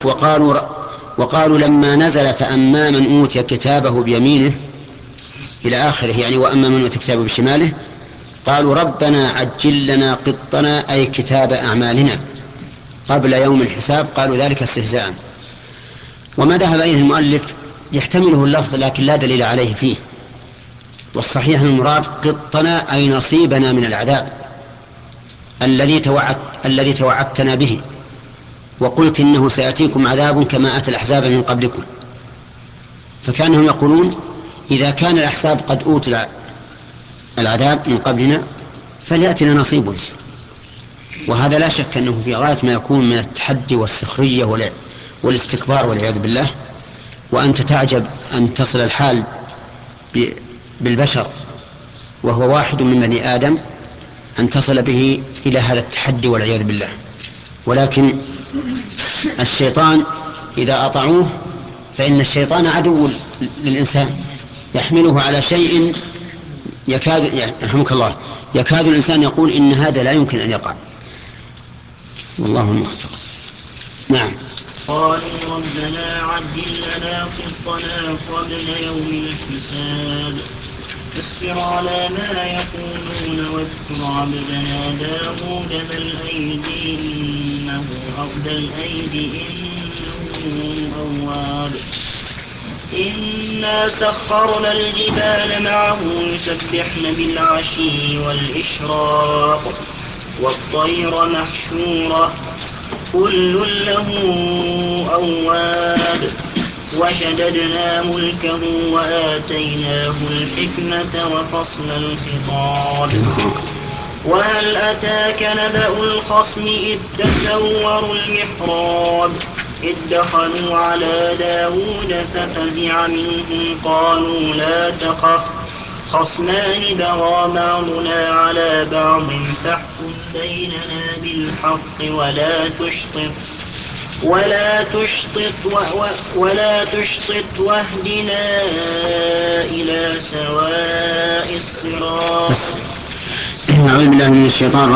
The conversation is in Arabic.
وقالوا وقالوا لما نزل فأما من أوتي كتابه بيمينه إلى آخره، يعني وأما من أوتي كتابه بشماله، قالوا ربنا عجل لنا قطنا أي كتاب أعمالنا قبل يوم الحساب. قالوا ذلك استهزاء. وما ذهب إليه المؤلف يحتمله اللفظ لكن لا دليل عليه فيه، والصحيح المراد قطنا أي نصيبنا من العذاب الذي توعدتنا به، وقلت إنه سيأتيكم عذاب كما أتى الأحزاب من قبلكم. فكانهم يقولون إذا كان الأحزاب قد أوتوا العذاب من قبلنا فليأتنا نصيبنا. وهذا لا شك أنه في غاية ما يكون من التحدي والسخرية والاستكبار والعياذ بالله. وأنت تعجب أن تصل الحال بالبشر وهو واحد من بني آدم، أن تصل به إلى هذا التحدي والعياذ بالله. ولكن الشيطان إذا أطاعوه فإن الشيطان عدو للإنسان، يحمله على شيء يكاد يرحمك الله يكاد الإنسان يقول إن هذا لا يمكن أن يقع. والله الموفق. نعم. قالوا ربنا عجل لنا قطنا قبل يوم الحساب اصبر على ما يقولون واذكر عبدنا داود ذا الأيدي إنه أواب. إنا سخرنا الجبال معه يسبحن بالعشي والإشراق والطير محشورة كل له أواب. وشددنا ملكه وآتيناه الحكمة وفصل الخطاب. وهل أتاك نبأ الخصم إذ تسوروا المحراب إذ دخلوا على داود ففزع منهم قالوا لا تخف خصمان بغى بعضنا على بعض فاحكم بيننا بالحق ولا تشطط واهدنا إلى سواء الصراط. أعوذ بالله من الشيطان